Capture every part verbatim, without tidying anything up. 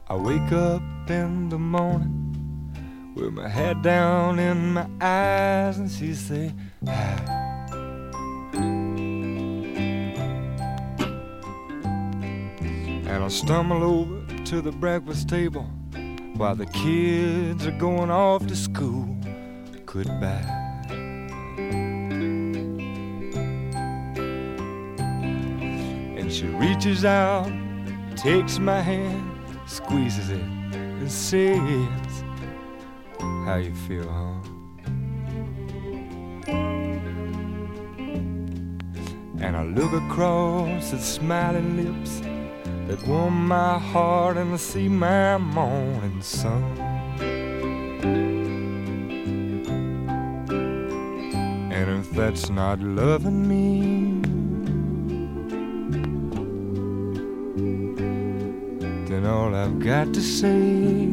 I wake up in the morning with my head down in my eyes, and she say, hi. And I stumble over to the breakfast table while the kids are going off to school. Goodbye. And she reaches out, takes my hand, squeezes it, and says, how you feel, huh? And I look across at smiling lips that warm my heart, and I see my morning sun. And if that's not loving me, then all I've got to say,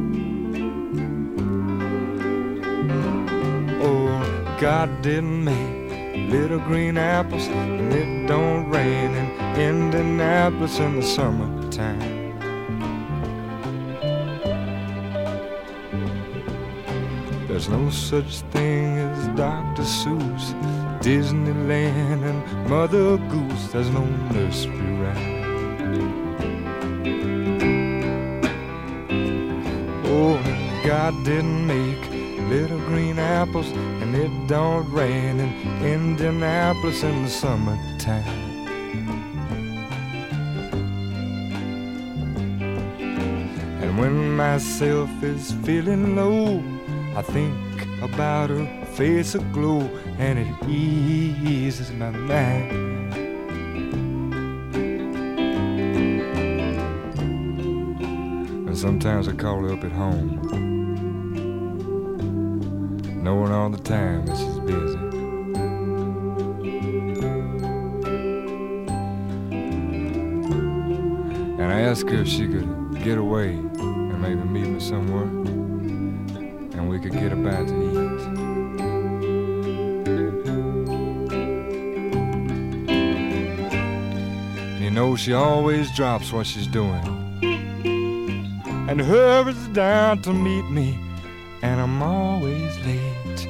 oh, God didn't make little green apples, and it don't rain in Indianapolis in the summertime. There's no such thing as Doctor Seuss, Disneyland, and Mother Goose. There's no nursery rhyme. Oh, God didn't make little green apples, and it don't rain in Indianapolis in the summertime. And when myself is feeling low, I think about her face aglow, and it eases my mind. And sometimes I call her up at home, knowing all the time that she's busy. And I asked her if she could get away and maybe meet me somewhere, and we could get about to eat. And you know, she always drops what she's doing and hurries down to meet me, and I'm always late.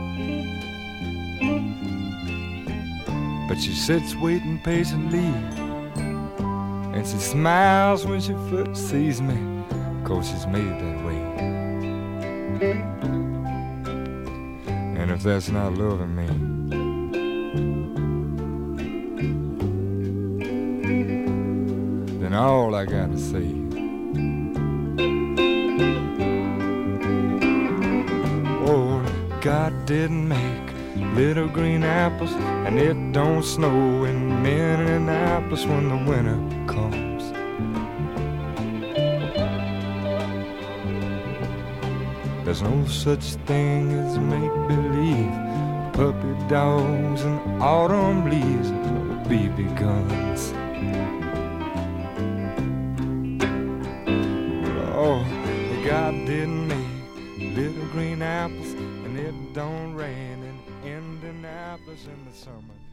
But she sits waiting patiently, and she smiles when she first sees me, 'cause she's made that way. And if that's not loving me, then all I gotta say, oh, God didn't make little green apples, and it don't snow in Minneapolis when the winter comes. There's no such thing as make-believe, puppy dogs and autumn leaves, no B B guns. Oh, God didn't make little green apples, and it don't rain in Indianapolis in the summer.